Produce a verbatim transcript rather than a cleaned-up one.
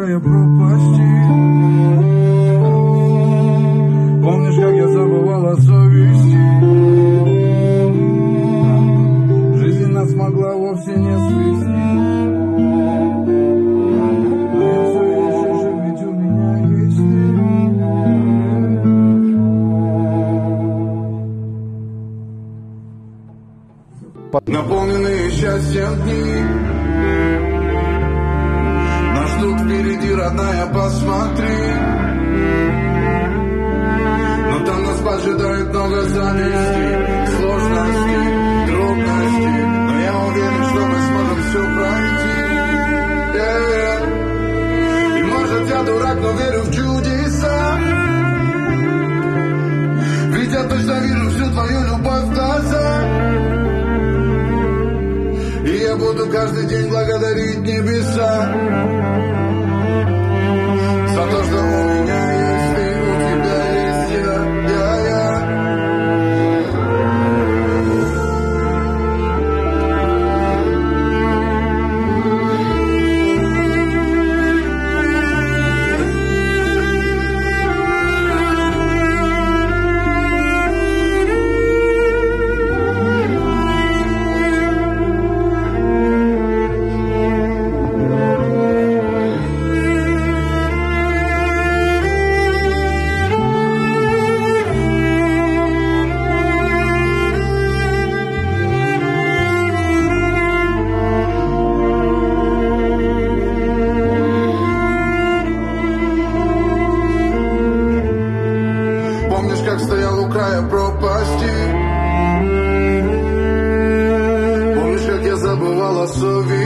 края пропасти. Помнишь, как я забывал о совести? Жизнь нас могла вовсе не свести. Но я все еще жив, ведь у меня есть ты. Наполненные счастьем дни нас ждут впереди, родная, посмотри. Но там нас поджидает много зависти, сложностей, трудностей. Но я уверен, что мы сможем все пройти. Yeah. И может я дурак, но верю в чудеса. Ведь я точно вижу всю твою любовь в глазах. И я буду каждый день благодарить небеса за то, что у меня есть ты, у тебя есть я, я, я. Помнишь, как стоял у края пропасти? Помнишь, как я забывал о совести?